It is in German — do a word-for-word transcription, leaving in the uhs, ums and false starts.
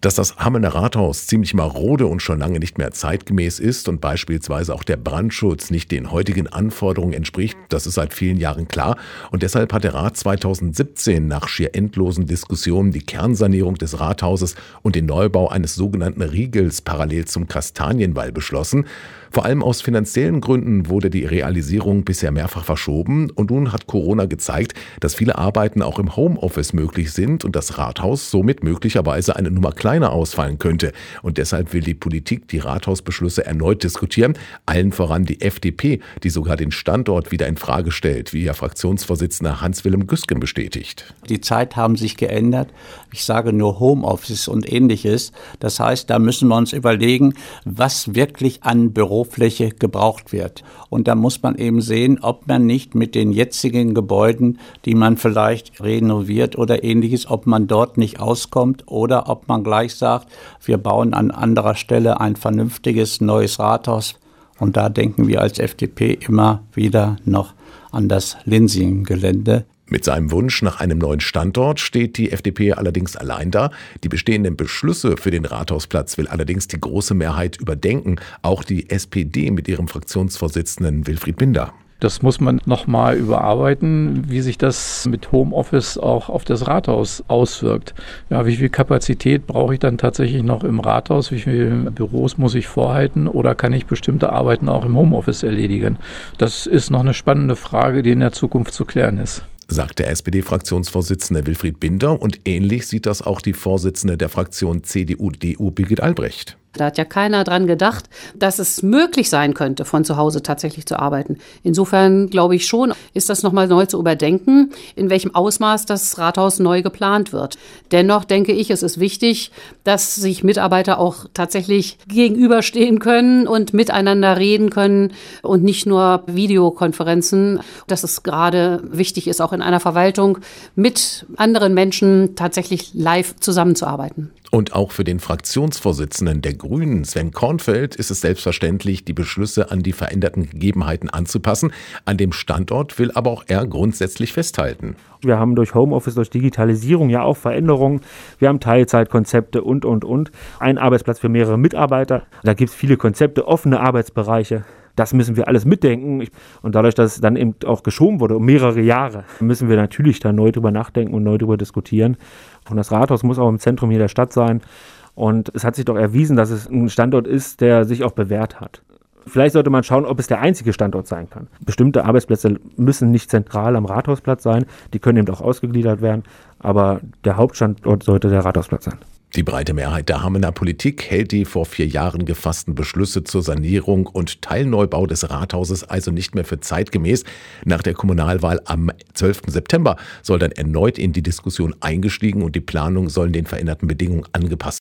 Dass das Hamelner Rathaus ziemlich marode und schon lange nicht mehr zeitgemäß ist und beispielsweise auch der Brandschutz nicht den heutigen Anforderungen entspricht, das ist seit vielen Jahren klar. Und deshalb hat der Rat zweitausendsiebzehn nach schier endlosen Diskussionen die Kernsanierung des Rathauses und den Neubau eines sogenannten Riegels parallel zum Kastanienwall beschlossen. Vor allem aus finanziellen Gründen wurde die Realisierung bisher mehrfach verschoben und nun hat Corona gezeigt, dass viele Arbeiten auch im Homeoffice möglich sind und das Rathaus somit möglicherweise eine Nummer kleiner ausfallen könnte. Und deshalb will die Politik die Rathausbeschlüsse erneut diskutieren, allen voran die F D P, die sogar den Standort wieder in Frage stellt, wie ihr Fraktionsvorsitzender Hans-Wilhelm Güsken bestätigt. Die Zeit haben sich geändert. Ich sage nur Homeoffice und Ähnliches. Das heißt, da müssen wir uns überlegen, was wirklich an Bürofläche gebraucht wird. Und da muss man eben sehen, ob man nicht mit den jetzigen Gebäuden, die man vielleicht renoviert oder Ähnliches, ob man dort nicht auskommt oder ob man gleich sagt, wir bauen an anderer Stelle ein vernünftiges neues Rathaus. Und da denken wir als F D P immer wieder noch an das Linsingen-Gelände. Mit seinem Wunsch nach einem neuen Standort steht die F D P allerdings allein da. Die bestehenden Beschlüsse für den Rathausplatz will allerdings die große Mehrheit überdenken. Auch die S P D mit ihrem Fraktionsvorsitzenden Wilfried Binder. Das muss man nochmal überarbeiten, wie sich das mit Homeoffice auch auf das Rathaus auswirkt. Ja, wie viel Kapazität brauche ich dann tatsächlich noch im Rathaus? Wie viele Büros muss ich vorhalten? Oder kann ich bestimmte Arbeiten auch im Homeoffice erledigen? Das ist noch eine spannende Frage, die in der Zukunft zu klären ist, sagt der S P D-Fraktionsvorsitzende Wilfried Binder. Und ähnlich sieht das auch die Vorsitzende der Fraktion C D U D U Birgit Albrecht. Da hat ja keiner dran gedacht, dass es möglich sein könnte, von zu Hause tatsächlich zu arbeiten. Insofern glaube ich schon, ist das nochmal neu zu überdenken, in welchem Ausmaß das Rathaus neu geplant wird. Dennoch denke ich, es ist wichtig, dass sich Mitarbeiter auch tatsächlich gegenüberstehen können und miteinander reden können und nicht nur Videokonferenzen. Dass es gerade wichtig ist, auch in einer Verwaltung mit anderen Menschen tatsächlich live zusammenzuarbeiten. Und auch für den Fraktionsvorsitzenden der Grünen, Sven Kornfeld, ist es selbstverständlich, die Beschlüsse an die veränderten Gegebenheiten anzupassen. An dem Standort will aber auch er grundsätzlich festhalten. Wir haben durch Homeoffice, durch Digitalisierung ja auch Veränderungen. Wir haben Teilzeitkonzepte und, und, und. Ein Arbeitsplatz für mehrere Mitarbeiter. Da gibt es viele Konzepte, offene Arbeitsbereiche. Das müssen wir alles mitdenken. Und dadurch, dass es dann eben auch geschoben wurde um mehrere Jahre, müssen wir natürlich da neu drüber nachdenken und neu drüber diskutieren. Und das Rathaus muss auch im Zentrum hier der Stadt sein. Und es hat sich doch erwiesen, dass es ein Standort ist, der sich auch bewährt hat. Vielleicht sollte man schauen, ob es der einzige Standort sein kann. Bestimmte Arbeitsplätze müssen nicht zentral am Rathausplatz sein. Die können eben auch ausgegliedert werden. Aber der Hauptstandort sollte der Rathausplatz sein. Die breite Mehrheit der Hamelner Politik hält die vor vier Jahren gefassten Beschlüsse zur Sanierung und Teilneubau des Rathauses also nicht mehr für zeitgemäß. Nach der Kommunalwahl am zwölften September soll dann erneut in die Diskussion eingestiegen und die Planungen sollen den veränderten Bedingungen angepasst werden.